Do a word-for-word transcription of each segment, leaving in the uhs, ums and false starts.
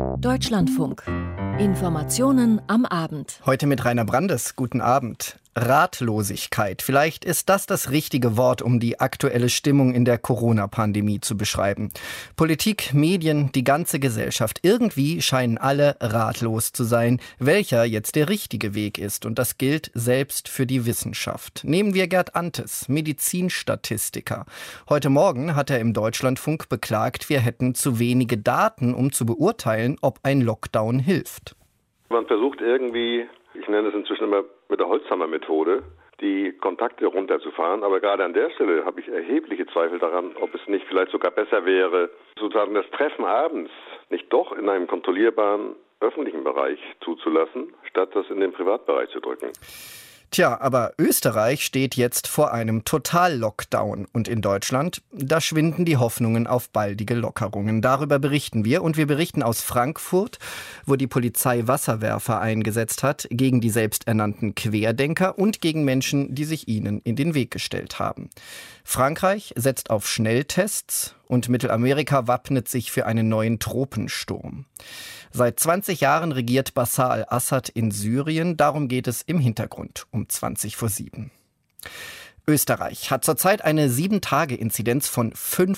Deutschlandfunk. Informationen am Abend. Heute mit Rainer Brandes. Guten Abend. Ratlosigkeit. Vielleicht ist das das richtige Wort, um die aktuelle Stimmung in der Corona-Pandemie zu beschreiben. Politik, Medien, die ganze Gesellschaft. Irgendwie scheinen alle ratlos zu sein, welcher jetzt der richtige Weg ist. Und das gilt selbst für die Wissenschaft. Nehmen wir Gerd Antes, Medizinstatistiker. Heute Morgen hat er im Deutschlandfunk beklagt, wir hätten zu wenige Daten, um zu beurteilen, ob ein Lockdown hilft. Man versucht irgendwie, ich nenne es inzwischen immer mit der Holzhammer-Methode, die Kontakte runterzufahren. Aber gerade an der Stelle habe ich erhebliche Zweifel daran, ob es nicht vielleicht sogar besser wäre, sozusagen das Treffen abends nicht doch in einem kontrollierbaren öffentlichen Bereich zuzulassen, statt das in den Privatbereich zu drücken. Tja, aber Österreich steht jetzt vor einem Total-Lockdown. Und in Deutschland, da schwinden die Hoffnungen auf baldige Lockerungen. Darüber berichten wir. Und wir berichten aus Frankfurt, wo die Polizei Wasserwerfer eingesetzt hat gegen die selbsternannten Querdenker und gegen Menschen, die sich ihnen in den Weg gestellt haben. Frankreich setzt auf Schnelltests und Mittelamerika wappnet sich für einen neuen Tropensturm. Seit zwanzig Jahren regiert Bashar al-Assad in Syrien. Darum geht es im Hintergrund um zwanzig vor sieben. Österreich hat zurzeit eine sieben Tage Inzidenz von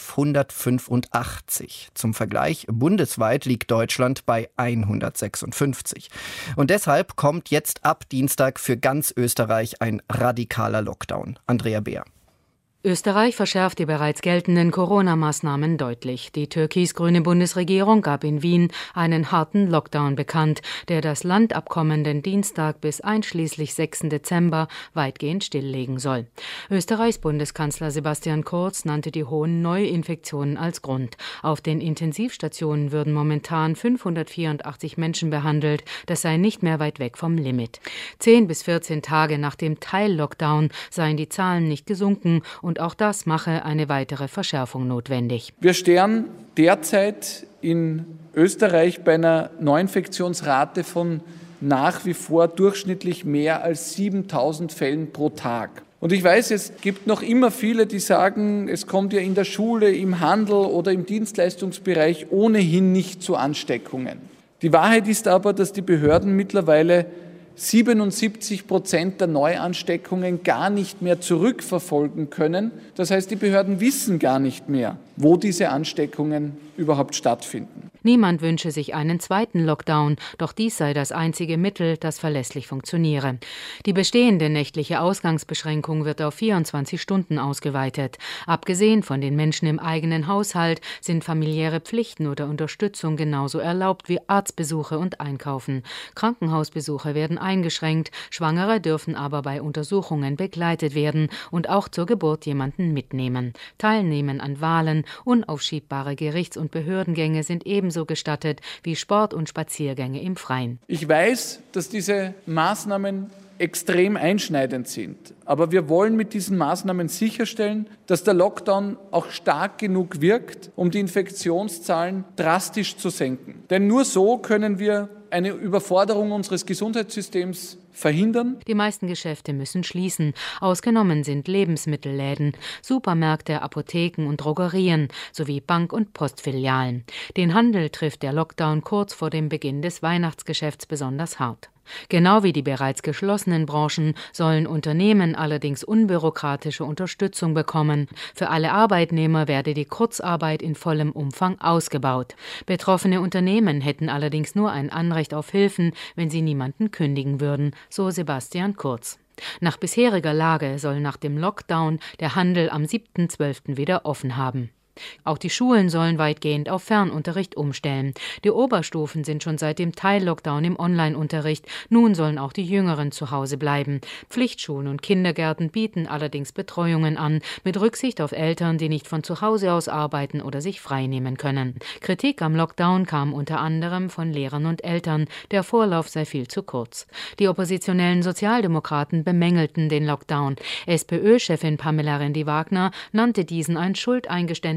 fünfhundertfünfundachtzig. Zum Vergleich, bundesweit liegt Deutschland bei hundertsechsundfünfzig. Und deshalb kommt jetzt ab Dienstag für ganz Österreich ein radikaler Lockdown. Andrea Beer. Österreich verschärft die bereits geltenden Corona-Maßnahmen deutlich. Die türkis-grüne Bundesregierung gab in Wien einen harten Lockdown bekannt, der das Land ab kommenden Dienstag bis einschließlich sechsten Dezember weitgehend stilllegen soll. Österreichs Bundeskanzler Sebastian Kurz nannte die hohen Neuinfektionen als Grund. Auf den Intensivstationen würden momentan fünfhundertvierundachtzig Menschen behandelt. Das sei nicht mehr weit weg vom Limit. Zehn bis vierzehn Tage nach dem Teil-Lockdown seien die Zahlen nicht gesunken und Und auch das mache eine weitere Verschärfung notwendig. Wir stehen derzeit in Österreich bei einer Neuinfektionsrate von nach wie vor durchschnittlich mehr als siebentausend Fällen pro Tag. Und ich weiß, es gibt noch immer viele, die sagen, es kommt ja in der Schule, im Handel oder im Dienstleistungsbereich ohnehin nicht zu Ansteckungen. Die Wahrheit ist aber, dass die Behörden mittlerweile siebenundsiebzig Prozent der Neuansteckungen gar nicht mehr zurückverfolgen können. Das heißt, die Behörden wissen gar nicht mehr, wo diese Ansteckungen überhaupt stattfinden. Niemand wünsche sich einen zweiten Lockdown, doch dies sei das einzige Mittel, das verlässlich funktioniere. Die bestehende nächtliche Ausgangsbeschränkung wird auf vierundzwanzig Stunden ausgeweitet. Abgesehen von den Menschen im eigenen Haushalt sind familiäre Pflichten oder Unterstützung genauso erlaubt wie Arztbesuche und Einkaufen. Krankenhausbesuche werden eingeschränkt, Schwangere dürfen aber bei Untersuchungen begleitet werden und auch zur Geburt jemanden mitnehmen. Teilnehmen an Wahlen, unaufschiebbare Gerichts- und Behördengänge sind ebenso gestattet wie Sport- und Spaziergänge im Freien. Ich weiß, dass diese Maßnahmen extrem einschneidend sind. Aber wir wollen mit diesen Maßnahmen sicherstellen, dass der Lockdown auch stark genug wirkt, um die Infektionszahlen drastisch zu senken. Denn nur so können wir eine Überforderung unseres Gesundheitssystems verhindern. Die meisten Geschäfte müssen schließen. Ausgenommen sind Lebensmittelläden, Supermärkte, Apotheken und Drogerien sowie Bank- und Postfilialen. Den Handel trifft der Lockdown kurz vor dem Beginn des Weihnachtsgeschäfts besonders hart. Genau wie die bereits geschlossenen Branchen sollen Unternehmen allerdings unbürokratische Unterstützung bekommen. Für alle Arbeitnehmer werde die Kurzarbeit in vollem Umfang ausgebaut. Betroffene Unternehmen hätten allerdings nur ein Anrecht auf Hilfen, wenn sie niemanden kündigen würden, so Sebastian Kurz. Nach bisheriger Lage soll nach dem Lockdown der Handel am siebten zwölften wieder offen haben. Auch die Schulen sollen weitgehend auf Fernunterricht umstellen. Die Oberstufen sind schon seit dem Teil-Lockdown im Online-Unterricht. Nun sollen auch die Jüngeren zu Hause bleiben. Pflichtschulen und Kindergärten bieten allerdings Betreuungen an, mit Rücksicht auf Eltern, die nicht von zu Hause aus arbeiten oder sich freinehmen können. Kritik am Lockdown kam unter anderem von Lehrern und Eltern. Der Vorlauf sei viel zu kurz. Die oppositionellen Sozialdemokraten bemängelten den Lockdown. SPÖ-Chefin Pamela Rendi-Wagner nannte diesen ein Schuldeingeständnis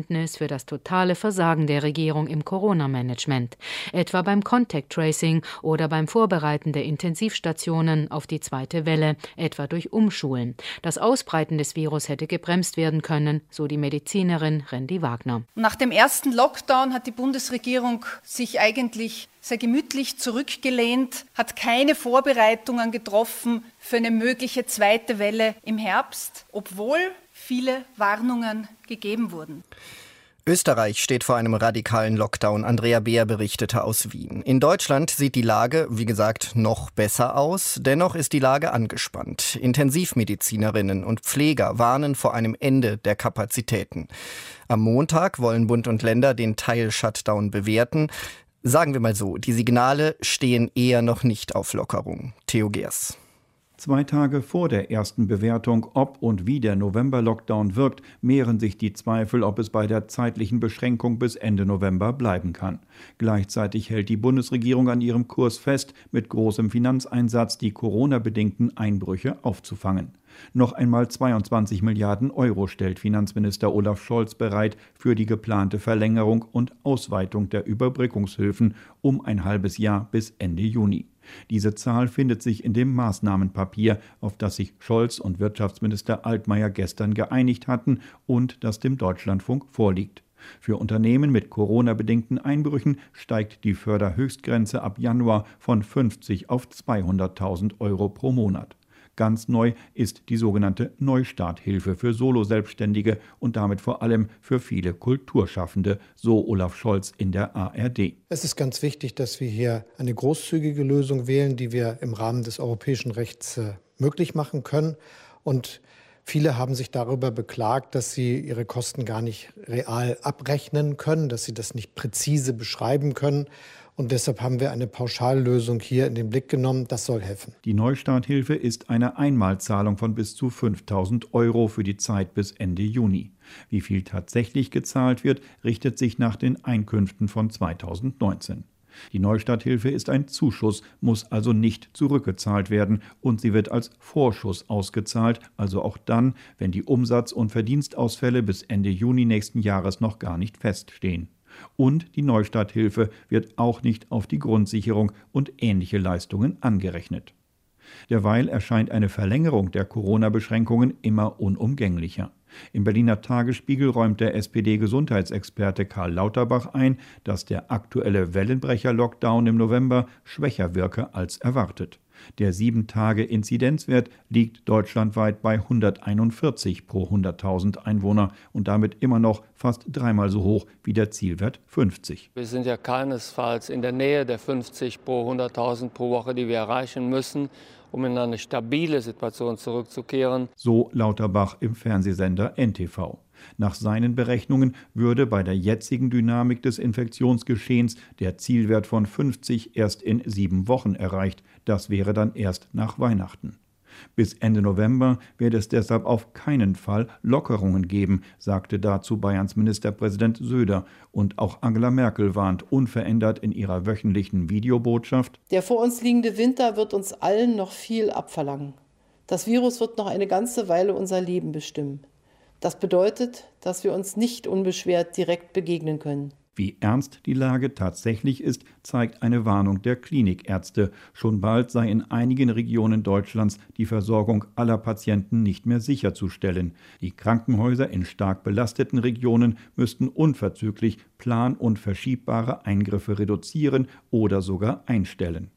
Verständnis für das totale Versagen der Regierung im Corona-Management, etwa beim Contact Tracing oder beim Vorbereiten der Intensivstationen auf die zweite Welle, etwa durch Umschulen. Das Ausbreiten des Virus hätte gebremst werden können, so die Medizinerin Rendi Wagner. Nach dem ersten Lockdown hat die Bundesregierung sich eigentlich sehr gemütlich zurückgelehnt, hat keine Vorbereitungen getroffen für eine mögliche zweite Welle im Herbst, obwohl viele Warnungen gegeben wurden. Österreich steht vor einem radikalen Lockdown. Andrea Beer berichtete aus Wien. In Deutschland sieht die Lage, wie gesagt, noch besser aus. Dennoch ist die Lage angespannt. Intensivmedizinerinnen und Pfleger warnen vor einem Ende der Kapazitäten. Am Montag wollen Bund und Länder den Teil-Shutdown bewerten. Sagen wir mal so, die Signale stehen eher noch nicht auf Lockerung. Theo Geers. Zwei Tage vor der ersten Bewertung, ob und wie der November-Lockdown wirkt, mehren sich die Zweifel, ob es bei der zeitlichen Beschränkung bis Ende November bleiben kann. Gleichzeitig hält die Bundesregierung an ihrem Kurs fest, mit großem Finanzeinsatz die Corona-bedingten Einbrüche aufzufangen. Noch einmal zweiundzwanzig Milliarden Euro stellt Finanzminister Olaf Scholz bereit für die geplante Verlängerung und Ausweitung der Überbrückungshilfen um ein halbes Jahr bis Ende Juni. Diese Zahl findet sich in dem Maßnahmenpapier, auf das sich Scholz und Wirtschaftsminister Altmaier gestern geeinigt hatten und das dem Deutschlandfunk vorliegt. Für Unternehmen mit Corona-bedingten Einbrüchen steigt die Förderhöchstgrenze ab Januar von fünfzig auf zweihunderttausend Euro pro Monat. Ganz neu ist die sogenannte Neustarthilfe für Solo-Selbstständige und damit vor allem für viele Kulturschaffende, so Olaf Scholz in der A R D. Es ist ganz wichtig, dass wir hier eine großzügige Lösung wählen, die wir im Rahmen des europäischen Rechts äh, möglich machen können. Und viele haben sich darüber beklagt, dass sie ihre Kosten gar nicht real abrechnen können, dass sie das nicht präzise beschreiben können. Und deshalb haben wir eine Pauschallösung hier in den Blick genommen. Das soll helfen. Die Neustarthilfe ist eine Einmalzahlung von bis zu fünftausend Euro für die Zeit bis Ende Juni. Wie viel tatsächlich gezahlt wird, richtet sich nach den Einkünften von zweitausendneunzehn. Die Neustarthilfe ist ein Zuschuss, muss also nicht zurückgezahlt werden und sie wird als Vorschuss ausgezahlt, also auch dann, wenn die Umsatz- und Verdienstausfälle bis Ende Juni nächsten Jahres noch gar nicht feststehen. Und die Neustarthilfe wird auch nicht auf die Grundsicherung und ähnliche Leistungen angerechnet. Derweil erscheint eine Verlängerung der Corona-Beschränkungen immer unumgänglicher. Im Berliner Tagesspiegel räumt der S P D-Gesundheitsexperte Karl Lauterbach ein, dass der aktuelle Wellenbrecher-Lockdown im November schwächer wirke als erwartet. Der sieben Tage Inzidenzwert liegt deutschlandweit bei hunderteinundvierzig pro hunderttausend Einwohner und damit immer noch fast dreimal so hoch wie der Zielwert fünfzig. Wir sind ja keinesfalls in der Nähe der fünfzig pro hunderttausend pro Woche, die wir erreichen müssen, um in eine stabile Situation zurückzukehren. So Lauterbach im Fernsehsender N T V. Nach seinen Berechnungen würde bei der jetzigen Dynamik des Infektionsgeschehens der Zielwert von fünfzig erst in sieben Wochen erreicht. Das wäre dann erst nach Weihnachten. Bis Ende November werde es deshalb auf keinen Fall Lockerungen geben, sagte dazu Bayerns Ministerpräsident Söder. Und auch Angela Merkel warnt unverändert in ihrer wöchentlichen Videobotschaft: Der vor uns liegende Winter wird uns allen noch viel abverlangen. Das Virus wird noch eine ganze Weile unser Leben bestimmen. Das bedeutet, dass wir uns nicht unbeschwert direkt begegnen können. Wie ernst die Lage tatsächlich ist, zeigt eine Warnung der Klinikärzte. Schon bald sei in einigen Regionen Deutschlands die Versorgung aller Patienten nicht mehr sicherzustellen. Die Krankenhäuser in stark belasteten Regionen müssten unverzüglich plan- und verschiebbare Eingriffe reduzieren oder sogar einstellen.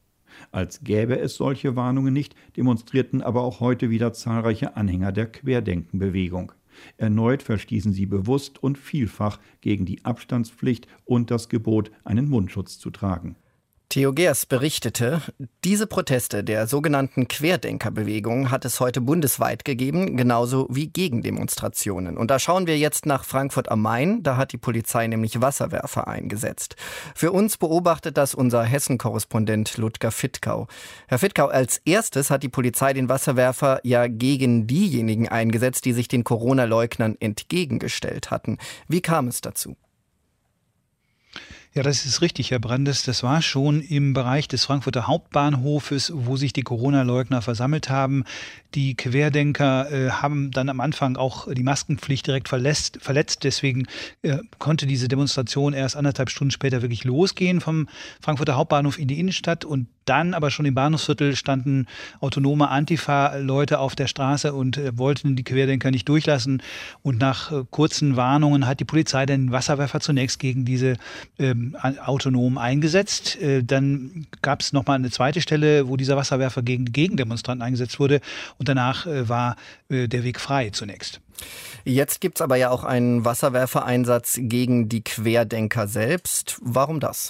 Als gäbe es solche Warnungen nicht, demonstrierten aber auch heute wieder zahlreiche Anhänger der Querdenkenbewegung. Erneut verstießen sie bewusst und vielfach gegen die Abstandspflicht und das Gebot, einen Mundschutz zu tragen. Theo Geers berichtete, diese Proteste der sogenannten Querdenkerbewegung hat es heute bundesweit gegeben, genauso wie Gegendemonstrationen. Und da schauen wir jetzt nach Frankfurt am Main, da hat die Polizei nämlich Wasserwerfer eingesetzt. Für uns beobachtet das unser Hessen-Korrespondent Ludger Fittkau. Herr Fittkau, als erstes hat die Polizei den Wasserwerfer ja gegen diejenigen eingesetzt, die sich den Corona-Leugnern entgegengestellt hatten. Wie kam es dazu? Ja, das ist richtig, Herr Brandes. Das war schon im Bereich des Frankfurter Hauptbahnhofes, wo sich die Corona-Leugner versammelt haben. Die Querdenker äh, haben dann am Anfang auch die Maskenpflicht direkt verletzt. verletzt. Deswegen äh, konnte diese Demonstration erst anderthalb Stunden später wirklich losgehen vom Frankfurter Hauptbahnhof in die Innenstadt. Und dann aber schon im Bahnhofsviertel standen autonome Antifa-Leute auf der Straße und äh, wollten die Querdenker nicht durchlassen. Und nach äh, kurzen Warnungen hat die Polizei den Wasserwerfer zunächst gegen diese ähm, Autonomen eingesetzt. Äh, dann gab es nochmal eine zweite Stelle, wo dieser Wasserwerfer gegen die Gegendemonstranten eingesetzt wurde. Und danach äh, war äh, der Weg frei zunächst. Jetzt gibt es aber ja auch einen Wasserwerfereinsatz gegen die Querdenker selbst. Warum das?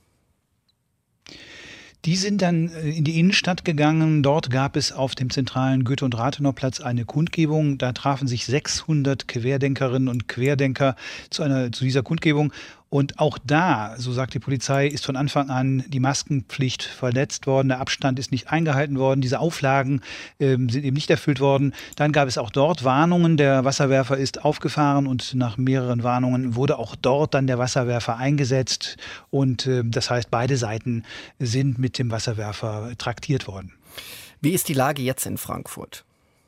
Die sind dann in die Innenstadt gegangen. Dort gab es auf dem zentralen Goethe- und Rathenau-Platz eine Kundgebung. Da trafen sich sechshundert Querdenkerinnen und Querdenker zu, einer, zu dieser Kundgebung. Und auch da, so sagt die Polizei, ist von Anfang an die Maskenpflicht verletzt worden. Der Abstand ist nicht eingehalten worden. Diese Auflagen äh, sind eben nicht erfüllt worden. Dann gab es auch dort Warnungen. Der Wasserwerfer ist aufgefahren und nach mehreren Warnungen wurde auch dort dann der Wasserwerfer eingesetzt. Und äh, das heißt, beide Seiten sind mit dem Wasserwerfer traktiert worden. Wie ist die Lage jetzt in Frankfurt?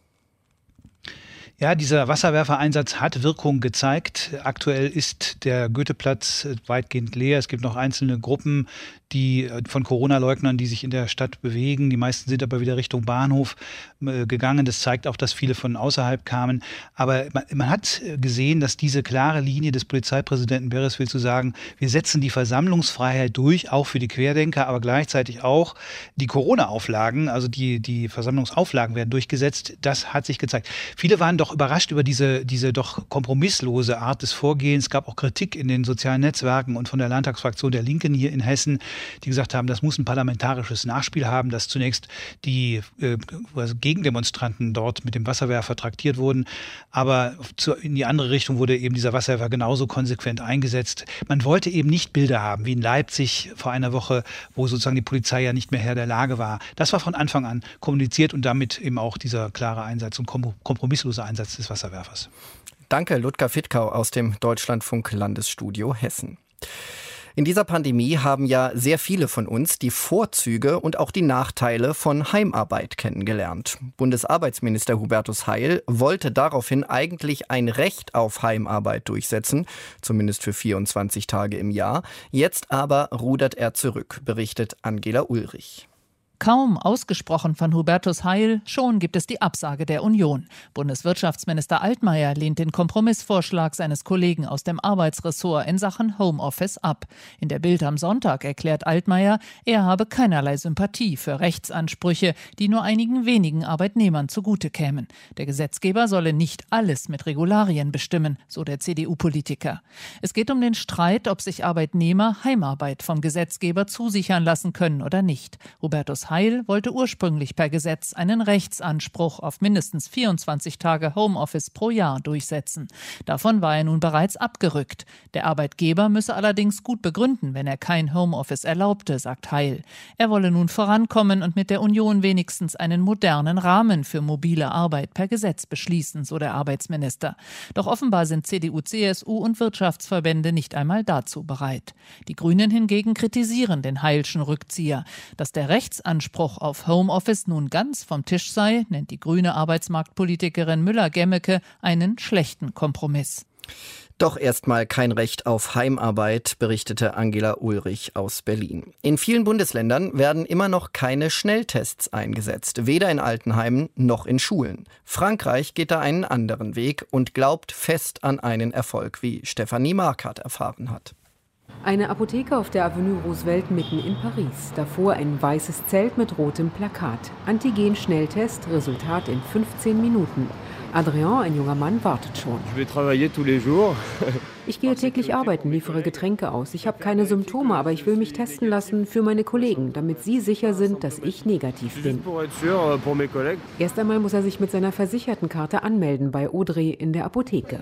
Ja, dieser Wasserwerfereinsatz hat Wirkung gezeigt. Aktuell ist der Goetheplatz weitgehend leer. Es gibt noch einzelne Gruppen, die von Corona-Leugnern, die sich in der Stadt bewegen. Die meisten sind aber wieder Richtung Bahnhof äh, gegangen. Das zeigt auch, dass viele von außerhalb kamen. Aber man, man hat gesehen, dass diese klare Linie des Polizeipräsidenten Beresfeld zu sagen, wir setzen die Versammlungsfreiheit durch, auch für die Querdenker, aber gleichzeitig auch die Corona-Auflagen, also die, die Versammlungsauflagen werden durchgesetzt. Das hat sich gezeigt. Viele waren doch überrascht über diese, diese doch kompromisslose Art des Vorgehens. Es gab auch Kritik in den sozialen Netzwerken und von der Landtagsfraktion der Linken hier in Hessen, die gesagt haben, das muss ein parlamentarisches Nachspiel haben, dass zunächst die äh, Gegendemonstranten dort mit dem Wasserwerfer traktiert wurden. Aber zu, in die andere Richtung wurde eben dieser Wasserwerfer genauso konsequent eingesetzt. Man wollte eben nicht Bilder haben, wie in Leipzig vor einer Woche, wo sozusagen die Polizei ja nicht mehr Herr der Lage war. Das war von Anfang an kommuniziert und damit eben auch dieser klare Einsatz und kompromisslose Einsatz des Wasserwerfers. Danke, Ludger Fittkau aus dem Deutschlandfunk Landesstudio Hessen. In dieser Pandemie haben ja sehr viele von uns die Vorzüge und auch die Nachteile von Heimarbeit kennengelernt. Bundesarbeitsminister Hubertus Heil wollte daraufhin eigentlich ein Recht auf Heimarbeit durchsetzen, zumindest für vierundzwanzig Tage im Jahr. Jetzt aber rudert er zurück, berichtet Angela Ulrich. Kaum ausgesprochen von Hubertus Heil, schon gibt es die Absage der Union. Bundeswirtschaftsminister Altmaier lehnt den Kompromissvorschlag seines Kollegen aus dem Arbeitsressort in Sachen Homeoffice ab. In der Bild am Sonntag erklärt Altmaier, er habe keinerlei Sympathie für Rechtsansprüche, die nur einigen wenigen Arbeitnehmern zugute kämen. Der Gesetzgeber solle nicht alles mit Regularien bestimmen, so der C D U-Politiker. Es geht um den Streit, ob sich Arbeitnehmer Heimarbeit vom Gesetzgeber zusichern lassen können oder nicht. Hubertus Heil wollte ursprünglich per Gesetz einen Rechtsanspruch auf mindestens vierundzwanzig Tage Homeoffice pro Jahr durchsetzen. Davon war er nun bereits abgerückt. Der Arbeitgeber müsse allerdings gut begründen, wenn er kein Homeoffice erlaubte, sagt Heil. Er wolle nun vorankommen und mit der Union wenigstens einen modernen Rahmen für mobile Arbeit per Gesetz beschließen, so der Arbeitsminister. Doch offenbar sind C D U, C S U und Wirtschaftsverbände nicht einmal dazu bereit. Die Grünen hingegen kritisieren den Heilschen Rückzieher. Dass der Rechtsanspruch Anspruch auf Homeoffice nun ganz vom Tisch sei, nennt die grüne Arbeitsmarktpolitikerin Müller-Gemmeke einen schlechten Kompromiss. Doch erstmal kein Recht auf Heimarbeit, berichtete Angela Ulrich aus Berlin. In vielen Bundesländern werden immer noch keine Schnelltests eingesetzt, weder in Altenheimen noch in Schulen. Frankreich geht da einen anderen Weg und glaubt fest an einen Erfolg, wie Stefanie Markert erfahren hat. Eine Apotheke auf der Avenue Roosevelt mitten in Paris. Davor ein weißes Zelt mit rotem Plakat. Antigen-Schnelltest, Resultat in fünfzehn Minuten. Adrien, ein junger Mann, wartet schon. Ich gehe täglich arbeiten, liefere Getränke aus. Ich habe keine Symptome, aber ich will mich testen lassen für meine Kollegen, damit sie sicher sind, dass ich negativ bin. Erst einmal muss er sich mit seiner Versichertenkarte anmelden bei Audrey in der Apotheke.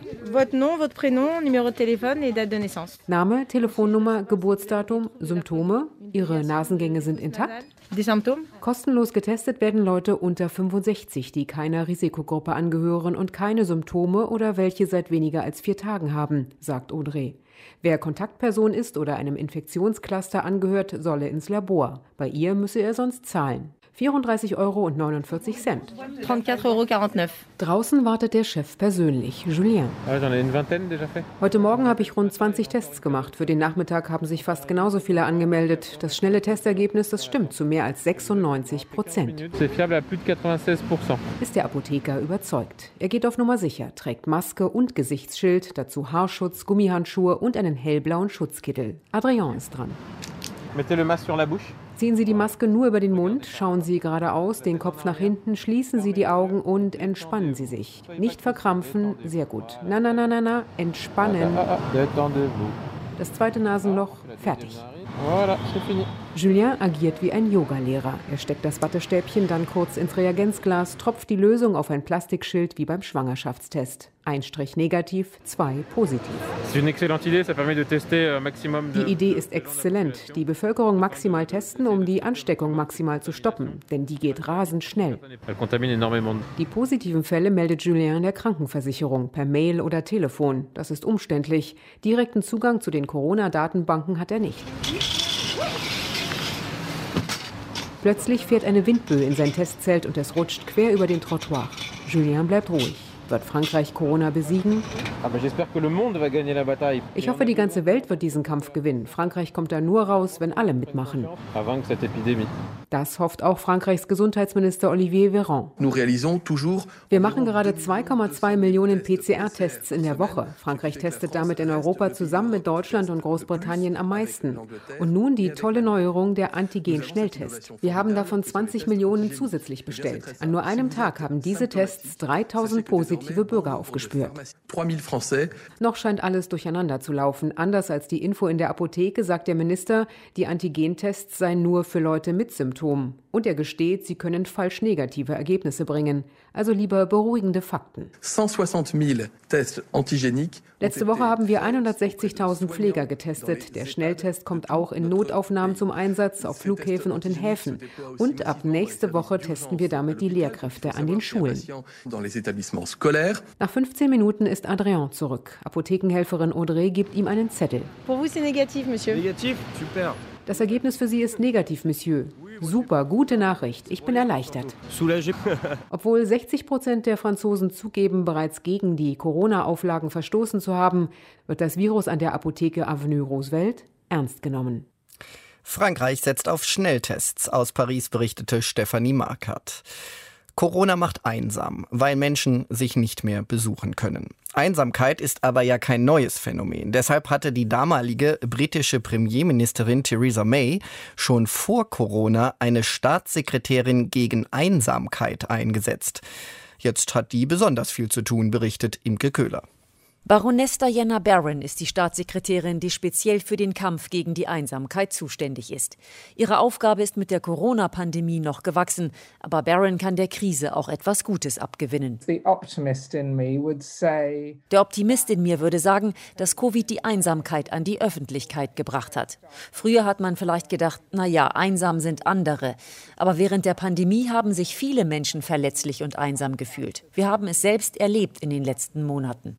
Name, Telefonnummer, Geburtsdatum, Symptome. Ihre Nasengänge sind intakt. Kostenlos getestet werden Leute unter fünfundsechzig, die keiner Risikogruppe angehören und keine Symptome oder welche seit weniger als vier Tagen haben, sagt Audrey. Wer Kontaktperson ist oder einem Infektionscluster angehört, solle ins Labor. Bei ihr müsse er sonst zahlen. vierunddreißig Euro neunundvierzig. dreiundvierzig Euro neunundneunzig. Draußen wartet der Chef persönlich, Julien. Heute Morgen habe ich rund zwanzig Tests gemacht. Für den Nachmittag haben sich fast genauso viele angemeldet. Das schnelle Testergebnis, das stimmt zu mehr als sechsundneunzig Prozent. Ist der Apotheker überzeugt. Er geht auf Nummer sicher, trägt Maske und Gesichtsschild, dazu Haarschutz, Gummihandschuhe und einen hellblauen Schutzkittel. Adrien ist dran. Mettez le masque sur la bouche. Ziehen Sie die Maske nur über den Mund, schauen Sie geradeaus, den Kopf nach hinten, schließen Sie die Augen und entspannen Sie sich. Nicht verkrampfen, sehr gut. Na, na, na, na, na, entspannen. Das zweite Nasenloch, fertig. Julien agiert wie ein Yogalehrer. Er steckt das Wattestäbchen dann kurz ins Reagenzglas, tropft die Lösung auf ein Plastikschild wie beim Schwangerschaftstest. Ein Strich negativ, zwei positiv. Die Idee ist exzellent. Die Bevölkerung maximal testen, um die Ansteckung maximal zu stoppen. Denn die geht rasend schnell. Die positiven Fälle meldet Julien der Krankenversicherung per Mail oder Telefon. Das ist umständlich. Direkten Zugang zu den Corona-Datenbanken hat er nicht. Plötzlich fährt eine Windböe in sein Testzelt und es rutscht quer über den Trottoir. Julien bleibt ruhig. Wird Frankreich Corona besiegen? Ich hoffe, die ganze Welt wird diesen Kampf gewinnen. Frankreich kommt da nur raus, wenn alle mitmachen. Das hofft auch Frankreichs Gesundheitsminister Olivier Véran. Wir machen gerade zwei Komma zwei Millionen P C R-Tests in der Woche. Frankreich testet damit in Europa zusammen mit Deutschland und Großbritannien am meisten. Und nun die tolle Neuerung, der Antigen-Schnelltest. Wir haben davon zwanzig Millionen zusätzlich bestellt. An nur einem Tag haben diese Tests dreitausend positive Bürger aufgespürt. Noch scheint alles durcheinander zu laufen. Anders als die Info in der Apotheke sagt der Minister, die Antigentests seien nur für Leute mit Symptomen. Und er gesteht, sie können falsch negative Ergebnisse bringen. Also lieber beruhigende Fakten. Letzte Woche haben wir hundertsechzigtausend Pfleger getestet. Der Schnelltest kommt auch in Notaufnahmen zum Einsatz, auf Flughäfen und in Häfen. Und ab nächste Woche testen wir damit die Lehrkräfte an den Schulen. Nach fünfzehn Minuten ist Adrien zurück. Apothekenhelferin Audrey gibt ihm einen Zettel. Pour vous c'est négatif, monsieur. Négatif, super. Das Ergebnis für Sie ist negativ, Monsieur. Super, gute Nachricht. Ich bin erleichtert. Obwohl sechzig Prozent der Franzosen zugeben, bereits gegen die Corona-Auflagen verstoßen zu haben, wird das Virus an der Apotheke Avenue Roosevelt ernst genommen. Frankreich setzt auf Schnelltests. Aus Paris berichtete Stefanie Markert. Corona macht einsam, weil Menschen sich nicht mehr besuchen können. Einsamkeit ist aber ja kein neues Phänomen. Deshalb hatte die damalige britische Premierministerin Theresa May schon vor Corona eine Staatssekretärin gegen Einsamkeit eingesetzt. Jetzt hat die besonders viel zu tun, berichtet Imke Köhler. Baroness Diana Barron ist die Staatssekretärin, die speziell für den Kampf gegen die Einsamkeit zuständig ist. Ihre Aufgabe ist mit der Corona-Pandemie noch gewachsen, aber Barron kann der Krise auch etwas Gutes abgewinnen. Der Optimist in mir würde sagen, dass Covid die Einsamkeit an die Öffentlichkeit gebracht hat. Früher hat man vielleicht gedacht, na ja, einsam sind andere. Aber während der Pandemie haben sich viele Menschen verletzlich und einsam gefühlt. Wir haben es selbst erlebt in den letzten Monaten.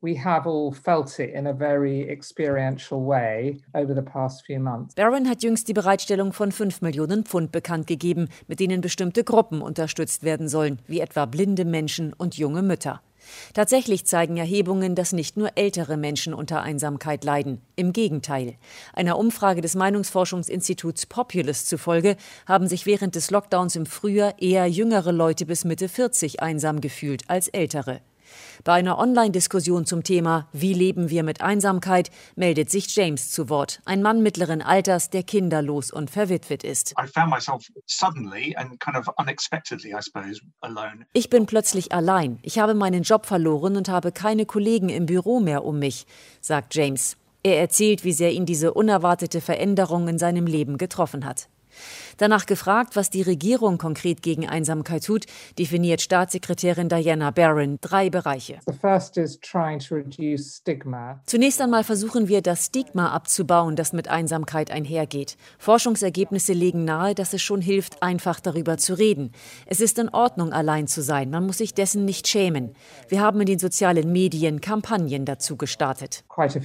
Barron hat jüngst die Bereitstellung von fünf Millionen Pfund bekannt gegeben, mit denen bestimmte Gruppen unterstützt werden sollen, wie etwa blinde Menschen und junge Mütter. Tatsächlich zeigen Erhebungen, dass nicht nur ältere Menschen unter Einsamkeit leiden. Im Gegenteil. Einer Umfrage des Meinungsforschungsinstituts Populus zufolge haben sich während des Lockdowns im Frühjahr eher jüngere Leute bis Mitte vierzig einsam gefühlt als ältere. Bei einer Online-Diskussion zum Thema “Wie leben wir mit Einsamkeit?“ meldet sich James zu Wort, ein Mann mittleren Alters, der kinderlos und verwitwet ist. Ich bin plötzlich allein. Ich habe meinen Job verloren und habe keine Kollegen im Büro mehr um mich, sagt James. Er erzählt, wie sehr ihn diese unerwartete Veränderung in seinem Leben getroffen hat. Danach gefragt, was die Regierung konkret gegen Einsamkeit tut, definiert Staatssekretärin Diana Barron drei Bereiche. Zunächst einmal versuchen wir, das Stigma abzubauen, das mit Einsamkeit einhergeht. Forschungsergebnisse legen nahe, dass es schon hilft, einfach darüber zu reden. Es ist in Ordnung, allein zu sein. Man muss sich dessen nicht schämen. Wir haben in den sozialen Medien Kampagnen dazu gestartet.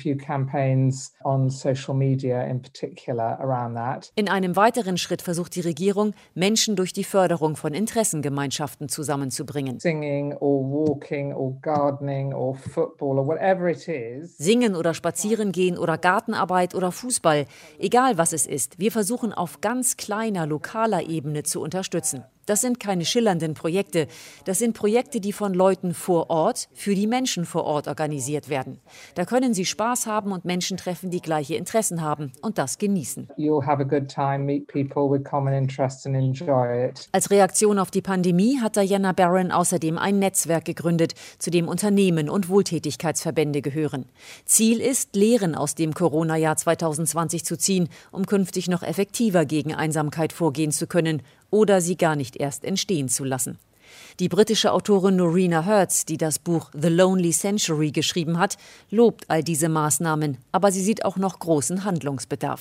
In einem weiteren Schritt versucht die Regierung, Menschen durch die Förderung von Interessengemeinschaften zusammenzubringen. Singing or walking or gardening or football or whatever it is. Singen oder spazieren gehen oder Gartenarbeit oder Fußball, egal was es ist, wir versuchen auf ganz kleiner, lokaler Ebene zu unterstützen. Das sind keine schillernden Projekte. Das sind Projekte, die von Leuten vor Ort für die Menschen vor Ort organisiert werden. Da können sie Spaß haben und Menschen treffen, die gleiche Interessen haben und das genießen. You'll have a good time, meet people with common interests and enjoy it. Als Reaktion auf die Pandemie hat Diana Barron außerdem ein Netzwerk gegründet, zu dem Unternehmen und Wohltätigkeitsverbände gehören. Ziel ist, Lehren aus dem Corona-Jahr zwanzig zwanzig zu ziehen, um künftig noch effektiver gegen Einsamkeit vorgehen zu können oder sie gar nicht erst entstehen zu lassen. Die britische Autorin Norina Hertz, die das Buch The Lonely Century geschrieben hat, lobt all diese Maßnahmen, aber sie sieht auch noch großen Handlungsbedarf.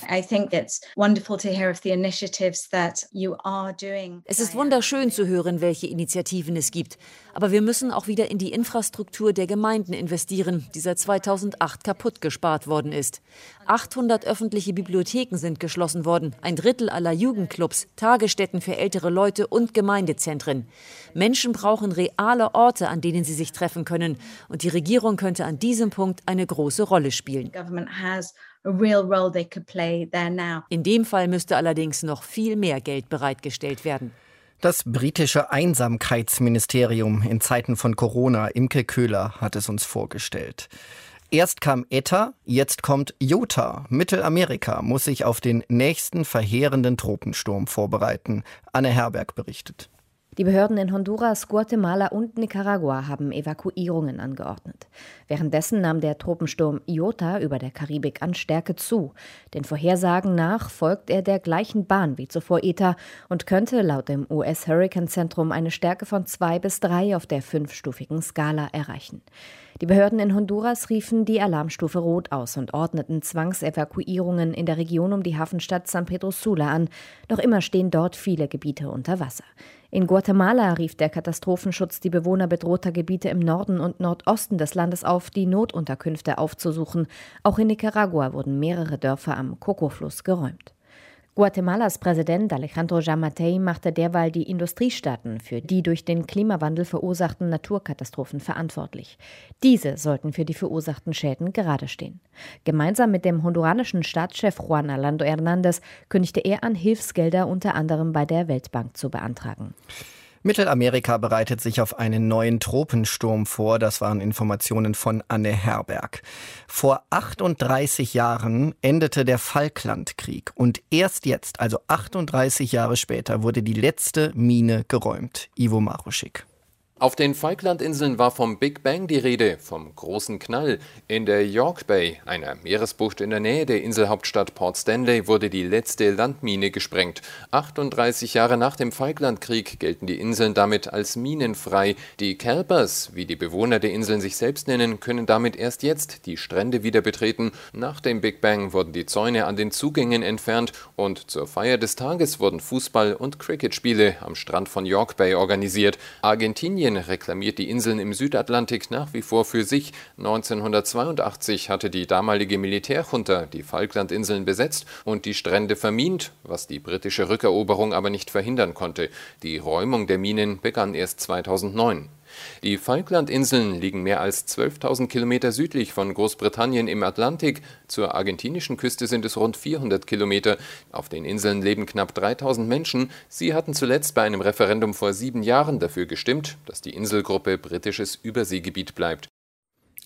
Es ist wunderschön zu hören, welche Initiativen es gibt, aber wir müssen auch wieder in die Infrastruktur der Gemeinden investieren, die seit zweitausendacht kaputt gespart worden ist. achthundert öffentliche Bibliotheken sind geschlossen worden, ein Drittel aller Jugendclubs, Tagesstätten für ältere Leute und Gemeindezentren. Menschen brauchen reale Orte, an denen sie sich treffen können. Und die Regierung könnte an diesem Punkt eine große Rolle spielen. In dem Fall müsste allerdings noch viel mehr Geld bereitgestellt werden. Das britische Einsamkeitsministerium in Zeiten von Corona, Imke Köhler, hat es uns vorgestellt. Erst kam Eta, jetzt kommt Iota. Mittelamerika muss sich auf den nächsten verheerenden Tropensturm vorbereiten. Anne Herberg berichtet. Die Behörden in Honduras, Guatemala und Nicaragua haben Evakuierungen angeordnet. Währenddessen nahm der Tropensturm Iota über der Karibik an Stärke zu. Den Vorhersagen nach folgt er der gleichen Bahn wie zuvor Eta und könnte laut dem U S-Hurricane-Zentrum eine Stärke von zwei bis drei auf der fünfstufigen Skala erreichen. Die Behörden in Honduras riefen die Alarmstufe Rot aus und ordneten Zwangsevakuierungen in der Region um die Hafenstadt San Pedro Sula an. Noch immer stehen dort viele Gebiete unter Wasser. In Guatemala rief der Katastrophenschutz die Bewohner bedrohter Gebiete im Norden und Nordosten des Landes auf, die Notunterkünfte aufzusuchen. Auch in Nicaragua wurden mehrere Dörfer am Coco-Fluss geräumt. Guatemalas Präsident Alejandro Giammattei machte derweil die Industriestaaten für die durch den Klimawandel verursachten Naturkatastrophen verantwortlich. Diese sollten für die verursachten Schäden gerade stehen. Gemeinsam mit dem honduranischen Staatschef Juan Orlando Hernández kündigte er an, Hilfsgelder unter anderem bei der Weltbank zu beantragen. Mittelamerika bereitet sich auf einen neuen Tropensturm vor. Das waren Informationen von Anne Herberg. Vor achtunddreißig Jahren endete der Falklandkrieg und erst jetzt, also achtunddreißig Jahre später, wurde die letzte Mine geräumt. Ivo Maruschik. Auf den Falklandinseln war vom Big Bang die Rede, vom großen Knall. In der York Bay, einer Meeresbucht in der Nähe der Inselhauptstadt Port Stanley, wurde die letzte Landmine gesprengt. achtunddreißig Jahre nach dem Falklandkrieg gelten die Inseln damit als minenfrei. Die Kelpers, wie die Bewohner der Inseln sich selbst nennen, können damit erst jetzt die Strände wieder betreten. Nach dem Big Bang wurden die Zäune an den Zugängen entfernt und zur Feier des Tages wurden Fußball- und Cricketspiele am Strand von York Bay organisiert. Argentinien reklamiert die Inseln im Südatlantik nach wie vor für sich. neunzehnhundertzweiundachtzig hatte die damalige Militärjunta die Falklandinseln besetzt und die Strände vermint, was die britische Rückeroberung aber nicht verhindern konnte. Die Räumung der Minen begann erst zweitausendneun. Die Falklandinseln liegen mehr als zwölftausend Kilometer südlich von Großbritannien im Atlantik. Zur argentinischen Küste sind es rund vierhundert Kilometer. Auf den Inseln leben knapp dreitausend Menschen. Sie hatten zuletzt bei einem Referendum vor sieben Jahren dafür gestimmt, dass die Inselgruppe britisches Überseegebiet bleibt.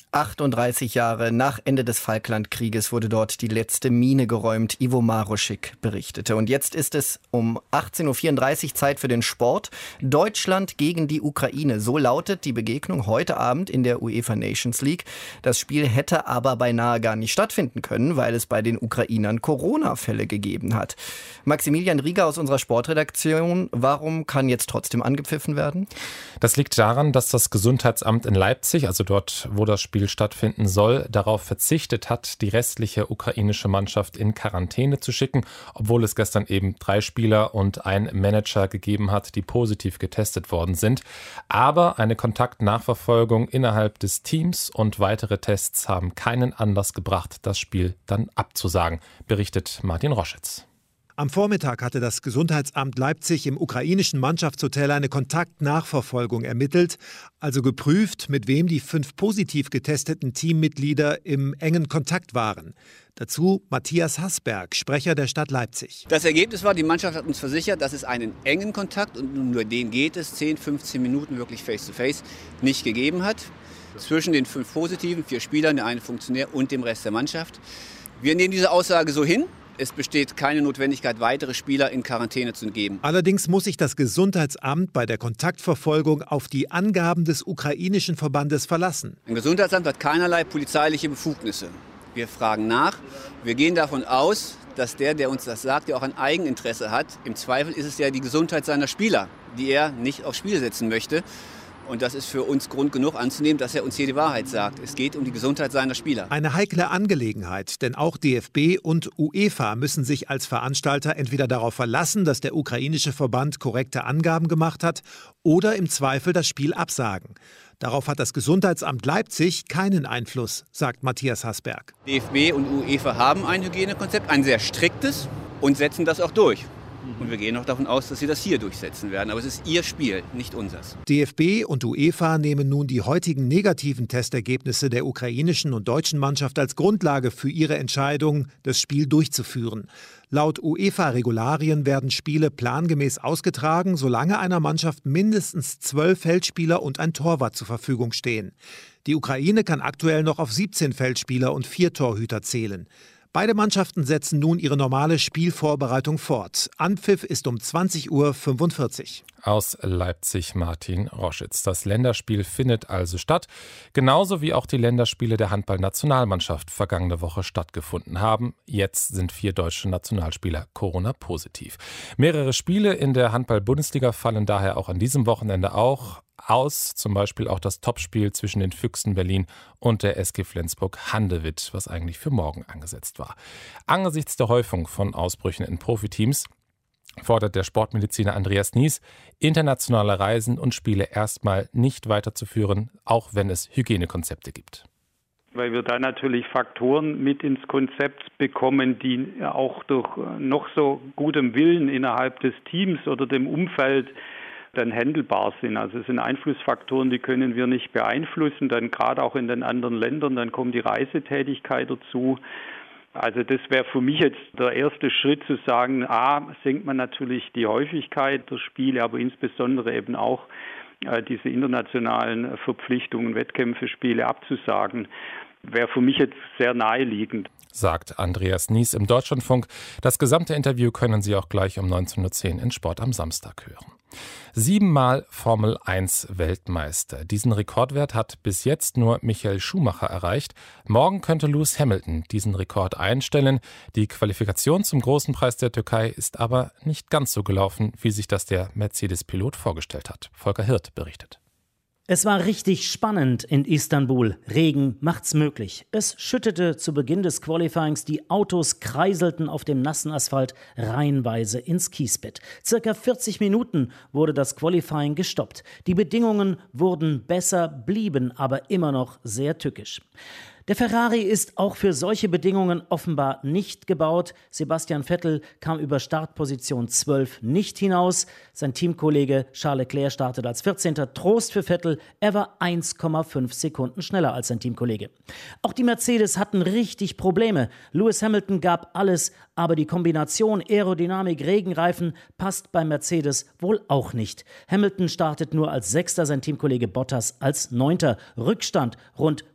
achtunddreißig Jahre nach Ende des Falklandkrieges wurde dort die letzte Mine geräumt, Ivo Maroschik berichtete. Und jetzt ist es um achtzehn Uhr vierunddreißig Zeit für den Sport. Deutschland gegen die Ukraine. So lautet die Begegnung heute Abend in der UEFA Nations League. Das Spiel hätte aber beinahe gar nicht stattfinden können, weil es bei den Ukrainern Corona-Fälle gegeben hat. Maximilian Rieger aus unserer Sportredaktion, warum kann jetzt trotzdem angepfiffen werden? Das liegt daran, dass das Gesundheitsamt in Leipzig, also dort, wo das Spiel stattfinden soll, darauf verzichtet hat, die restliche ukrainische Mannschaft in Quarantäne zu schicken, obwohl es gestern eben drei Spieler und ein Manager gegeben hat, die positiv getestet worden sind. Aber eine Kontaktnachverfolgung innerhalb des Teams und weitere Tests haben keinen Anlass gebracht, das Spiel dann abzusagen, berichtet Martin Roschitz. Am Vormittag hatte das Gesundheitsamt Leipzig im ukrainischen Mannschaftshotel eine Kontaktnachverfolgung ermittelt, also geprüft, mit wem die fünf positiv getesteten Teammitglieder im engen Kontakt waren. Dazu Matthias Haßberg, Sprecher der Stadt Leipzig. Das Ergebnis war, die Mannschaft hat uns versichert, dass es einen engen Kontakt, und nur den geht es, zehn, fünfzehn Minuten wirklich face-to-face, nicht gegeben hat. Zwischen den fünf Positiven, vier Spielern, der eine Funktionär und dem Rest der Mannschaft. Wir nehmen diese Aussage so hin. Es besteht keine Notwendigkeit, weitere Spieler in Quarantäne zu geben. Allerdings muss sich das Gesundheitsamt bei der Kontaktverfolgung auf die Angaben des ukrainischen Verbandes verlassen. Ein Gesundheitsamt hat keinerlei polizeiliche Befugnisse. Wir fragen nach. Wir gehen davon aus, dass der, der uns das sagt, ja auch ein Eigeninteresse hat. Im Zweifel ist es ja die Gesundheit seiner Spieler, die er nicht aufs Spiel setzen möchte. Und das ist für uns Grund genug anzunehmen, dass er uns hier die Wahrheit sagt. Es geht um die Gesundheit seiner Spieler. Eine heikle Angelegenheit, denn auch D F B und UEFA müssen sich als Veranstalter entweder darauf verlassen, dass der ukrainische Verband korrekte Angaben gemacht hat, oder im Zweifel das Spiel absagen. Darauf hat das Gesundheitsamt Leipzig keinen Einfluss, sagt Matthias Haßberg. D F B und UEFA haben ein Hygienekonzept, ein sehr striktes, und setzen das auch durch. Und wir gehen auch davon aus, dass sie das hier durchsetzen werden. Aber es ist ihr Spiel, nicht unseres. D F B und UEFA nehmen nun die heutigen negativen Testergebnisse der ukrainischen und deutschen Mannschaft als Grundlage für ihre Entscheidung, das Spiel durchzuführen. Laut UEFA-Regularien werden Spiele plangemäß ausgetragen, solange einer Mannschaft mindestens zwölf Feldspieler und ein Torwart zur Verfügung stehen. Die Ukraine kann aktuell noch auf siebzehn Feldspieler und vier Torhüter zählen. Beide Mannschaften setzen nun ihre normale Spielvorbereitung fort. Anpfiff ist um zwanzig Uhr fünfundvierzig. Aus Leipzig Martin Roschitz. Das Länderspiel findet also statt, genauso wie auch die Länderspiele der Handball-Nationalmannschaft vergangene Woche stattgefunden haben. Jetzt sind vier deutsche Nationalspieler Corona-positiv. Mehrere Spiele in der Handball-Bundesliga fallen daher auch an diesem Wochenende auch aus, zum Beispiel auch das Topspiel zwischen den Füchsen Berlin und der S G Flensburg-Handewitt, was eigentlich für morgen angesetzt war. Angesichts der Häufung von Ausbrüchen in Profiteams fordert der Sportmediziner Andreas Nies, internationale Reisen und Spiele erstmal nicht weiterzuführen, auch wenn es Hygienekonzepte gibt. Weil wir da natürlich Faktoren mit ins Konzept bekommen, die auch durch noch so gutem Willen innerhalb des Teams oder dem Umfeld dann handelbar sind. Also es sind Einflussfaktoren, die können wir nicht beeinflussen, dann gerade auch in den anderen Ländern, dann kommt die Reisetätigkeit dazu. Also das wäre für mich jetzt der erste Schritt zu sagen, a, senkt man natürlich die Häufigkeit der Spiele, aber insbesondere eben auch äh, diese internationalen Verpflichtungen, Wettkämpfe, Spiele abzusagen, wäre für mich jetzt sehr naheliegend. Sagt Andreas Nies im Deutschlandfunk. Das gesamte Interview können Sie auch gleich um neunzehn Uhr zehn in Sport am Samstag hören. Siebenmal Formel eins Weltmeister. Diesen Rekordwert hat bis jetzt nur Michael Schumacher erreicht. Morgen könnte Lewis Hamilton diesen Rekord einstellen. Die Qualifikation zum Großen Preis der Türkei ist aber nicht ganz so gelaufen, wie sich das der Mercedes-Pilot vorgestellt hat. Volker Hirt berichtet. Es war richtig spannend in Istanbul. Regen macht's möglich. Es schüttete zu Beginn des Qualifyings, die Autos kreiselten auf dem nassen Asphalt reihenweise ins Kiesbett. Circa vierzig Minuten wurde das Qualifying gestoppt. Die Bedingungen wurden besser, blieben aber immer noch sehr tückisch. Der Ferrari ist auch für solche Bedingungen offenbar nicht gebaut. Sebastian Vettel kam über Startposition zwölf nicht hinaus. Sein Teamkollege Charles Leclerc startet als vierzehnter Trost für Vettel. Er war eins Komma fünf Sekunden schneller als sein Teamkollege. Auch die Mercedes hatten richtig Probleme. Lewis Hamilton gab alles, aber die Kombination Aerodynamik, Regenreifen passt bei Mercedes wohl auch nicht. Hamilton startet nur als Sechster, sein Teamkollege Bottas als Neunter. Rückstand rund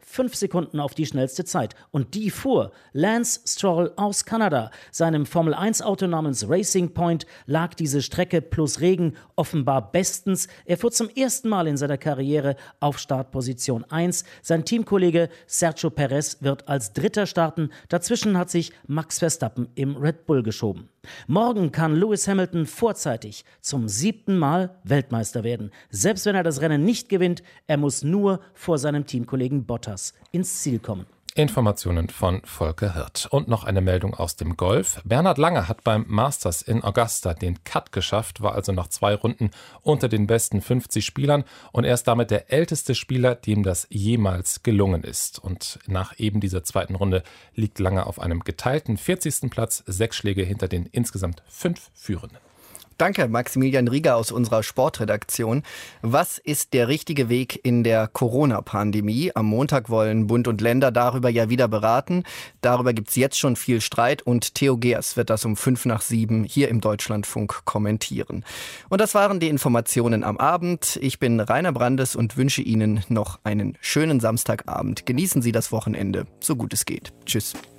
fünf Sekunden auf die schnellste Zeit. Und die fuhr Lance Stroll aus Kanada. Seinem Formel eins Auto namens Racing Point lag diese Strecke plus Regen offenbar bestens. Er fuhr zum ersten Mal in seiner Karriere auf Startposition eins. Sein Teamkollege Sergio Perez wird als Dritter starten. Dazwischen hat sich Max Verstappen im Red Bull geschoben. Morgen kann Lewis Hamilton vorzeitig zum siebten Mal Weltmeister werden. Selbst wenn er das Rennen nicht gewinnt, er muss nur vor seinem Teamkollegen Bottas ins Ziel kommen. Informationen von Volker Hirt. Und noch eine Meldung aus dem Golf. Bernhard Langer hat beim Masters in Augusta den Cut geschafft, war also nach zwei Runden unter den besten fünfzig Spielern und er ist damit der älteste Spieler, dem das jemals gelungen ist. Und nach eben dieser zweiten Runde liegt Langer auf einem geteilten vierzigsten Platz, sechs Schläge hinter den insgesamt fünf Führenden. Danke, Maximilian Rieger aus unserer Sportredaktion. Was ist der richtige Weg in der Corona-Pandemie? Am Montag wollen Bund und Länder darüber ja wieder beraten. Darüber gibt es jetzt schon viel Streit und Theo Geers wird das um fünf nach sieben hier im Deutschlandfunk kommentieren. Und das waren die Informationen am Abend. Ich bin Rainer Brandes und wünsche Ihnen noch einen schönen Samstagabend. Genießen Sie das Wochenende, so gut es geht. Tschüss.